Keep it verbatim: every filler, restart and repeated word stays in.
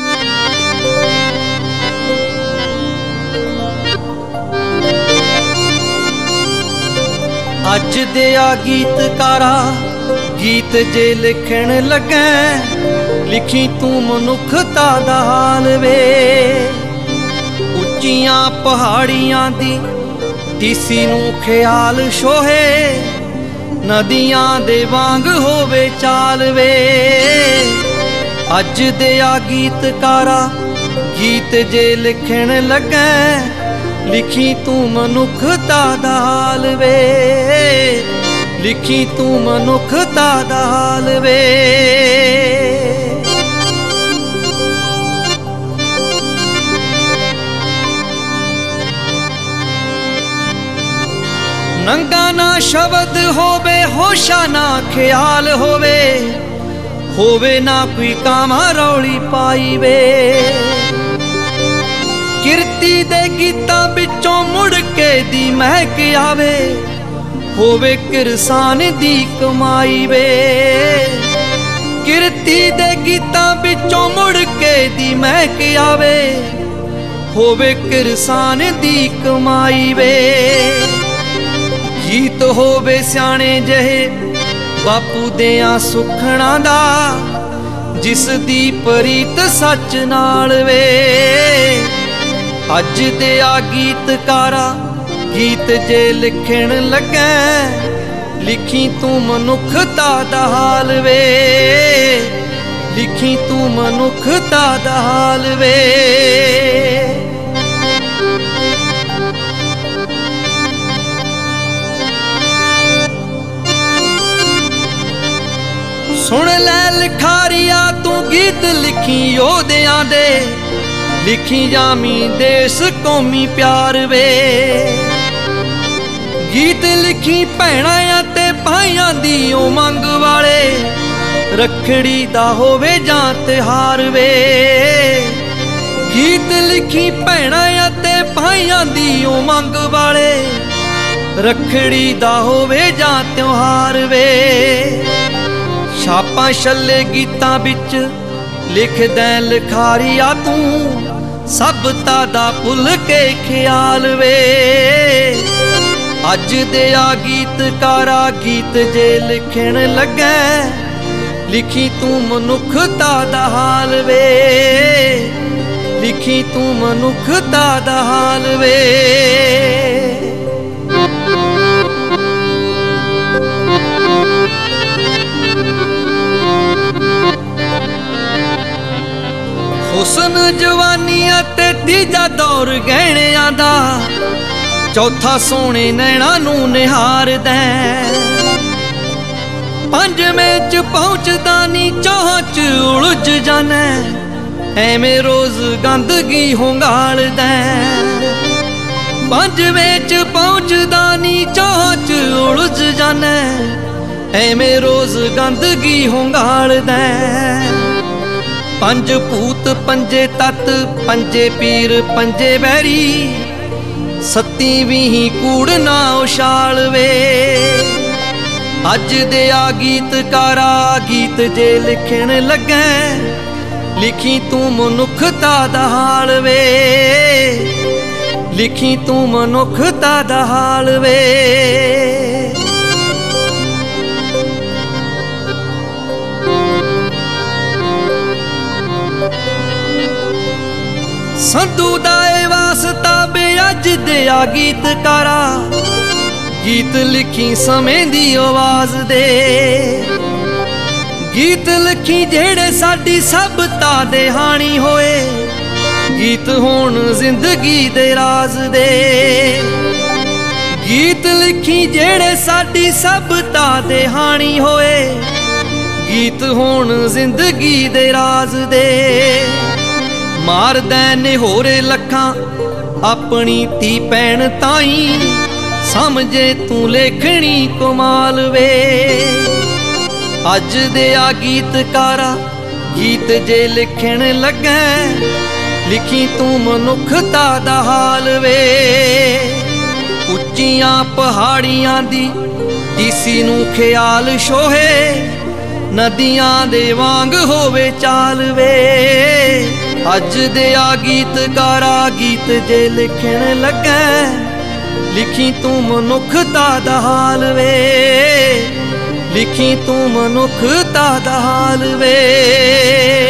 अज दिया गीतकारा गीत जे लिखण लगै, लिखी तू मनुखता दा हाल वे। उच्चियां पहाड़ियां दी टीसी नू ख्याल शोहे, नदियां दे वांग होवे चाल वे। अज दिया गीतकारा गीत जे लिखण लगै, लिखी तू मनुखता दा हाल वे। लिखी तू मनुखता दा हाल वे। नंगा ना शब्द होवे, होशा ना ख्याल होवे, होवे ना कोई कामा रौली पाई वे। किरती दे गीतां बिचों मुड़ के दी महक आवे, होवे किरसान दी कमाई वे। किरती दे गीतां बिचों मुड़ के दी महक आवे, होवे किरसान दी कमाई वे। गीत होवे स्याणे जहे बापू देयां सुखना दा, जिस दी परीत सच नाल वे। अज दिया गीतकारा गीत जे लिखण लगै, लिखी तू मनुखता दा हाल वे। लिखी तू मनुखता दा हाल वे। सुन लै लिखारिया तू गीत लिखी योधियां दे, लिखी जामी देश कौमी प्यार वे। गीत लिखी भैणां ते भाइयां दी उमंग वाले, रखड़ी दा होवे जां तिहार वे। गीत लिखी भैणां ते भाइयां दी उमंग वाले, रखड़ी दा होवे जां त्योहार वे। छापां छल्ले गीतां बिच लिख दै लिखारिया तू, सब तादा भुल के ख्याल वे। अज दिया गीतकारा गीत जे लिखण लगै, लिखी तू मनुखता दा हाल वे। लिखी तू मनुखता दा हाल वे। हुसन जवानी ते तीजा दौर गहणियां दा, चौथा सोने नैना नू निहार दै। पंजवें च पहुंचदा नी चौहां च उलझ जाना, एवें रोज गंदगी होंगाल दै। पंजवें च पहुंचदा नी चौहां च उलझ जाना, एवें रोज गंदगी होंगाल दै। पंज भूत पंजे तत पंजे पीर पंजे बैरी, सत्ती वीही कूड़ ना उछाल वे। अज दिया गीतकारा गीत जे लिखण लगै, लिखी तू मनुखता दा हाल वे। लिखी तू मनुखता दा हाल वे। संधू दा ए वास्ता बे अज दिया गीतकारा, गीत लिखी समय दी आवाज दे। गीत लिखी जेड़े साडी सभता दे हानी होए, गीत होण जिंदगी दे राज दे। गीत लिखी जेड़े साडी सभता दे हानी होए, गीत होण जिंदगी दे राज दे। मार दै निहोरे लखां अपनी धी भैन ताई, समझे तू लेखनी कमाल वे। अज दिया गीतकारा गीत जे लिखण लगै, लिखी तू मनुखता दा हाल वे। उच्चियां पहाड़ियां दी टीसी नू ख्याल शोहे, नदियां दे वांग होवे चाल वे। ਅੱਜ ਦੇ ਆ ਗੀਤਕਾਰਾ ਗੀਤ ਜੇ ਲਿਖਣ ਲੱਗੈ, ਲਿਖੀ ਤੂੰ ਮਨੁੱਖਤਾ ਦਾ ਹਾਲ ਵੇ, ਲਿਖੀ ਤੂੰ ਮਨੁੱਖਤਾ ਦਾ ਹਾਲ ਵੇ।